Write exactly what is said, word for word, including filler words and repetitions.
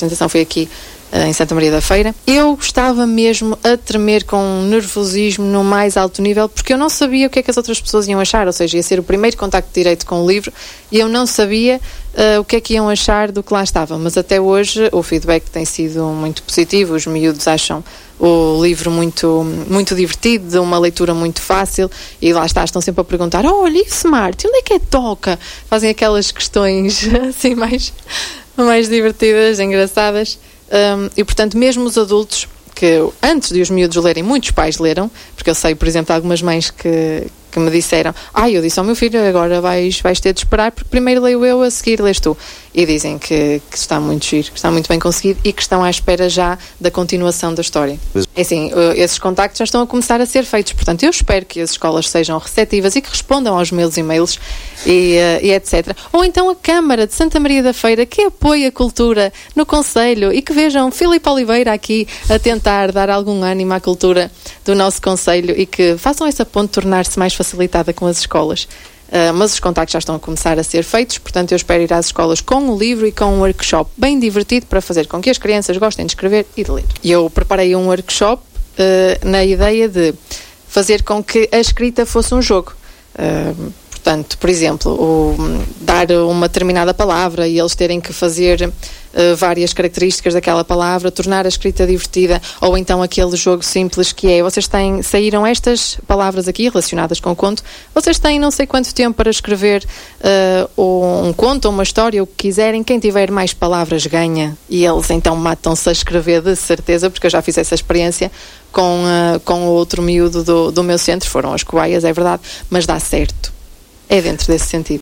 apresentação foi aqui uh, em Santa Maria da Feira. Eu estava mesmo a tremer com um nervosismo no mais alto nível, porque eu não sabia o que é que as outras pessoas iam achar, ou seja, ia ser o primeiro contacto direto com o livro e eu não sabia uh, o que é que iam achar do que lá estava, mas até hoje o feedback tem sido muito positivo, os miúdos acham o livro muito, muito divertido, uma leitura muito fácil, e lá está, estão sempre a perguntar: oh, olha, e Smart, onde é que é toca? Fazem aquelas questões assim mais, mais divertidas, engraçadas, um, e portanto mesmo os adultos, que antes de os miúdos lerem, muitos pais leram, porque eu sei, por exemplo, algumas mães que, que me disseram: ah, eu disse ao meu filho, agora vais, vais ter de esperar, porque primeiro leio eu, a seguir lês tu. E dizem que, que está muito giro, que está muito bem conseguido e que estão à espera já da continuação da história. É assim, esses contactos já estão a começar a ser feitos, portanto eu espero que as escolas sejam receptivas e que respondam aos meus e-mails e, uh, e etcétera. Ou então a Câmara de Santa Maria da Feira, que apoia a cultura no concelho, e que vejam Filipe Oliveira aqui a tentar dar algum ânimo à cultura do nosso concelho e que façam essa ponte tornar-se mais facilitada com as escolas. Uh, mas os contactos já estão a começar a ser feitos, portanto eu espero ir às escolas com o livro e com um workshop bem divertido para fazer com que as crianças gostem de escrever e de ler. E eu preparei um workshop uh, na ideia de fazer com que a escrita fosse um jogo. Uh, portanto, por exemplo, o, dar uma determinada palavra e eles terem que fazer uh, várias características daquela palavra, tornar a escrita divertida, ou então aquele jogo simples que é: vocês têm, saíram estas palavras aqui relacionadas com o conto, vocês têm não sei quanto tempo para escrever uh, um conto ou uma história, o que quiserem, quem tiver mais palavras ganha, e eles então matam-se a escrever de certeza, porque eu já fiz essa experiência com, uh, com o outro miúdo do, do meu centro, foram as cobaias, é verdade, mas dá certo. É dentro desse sentido.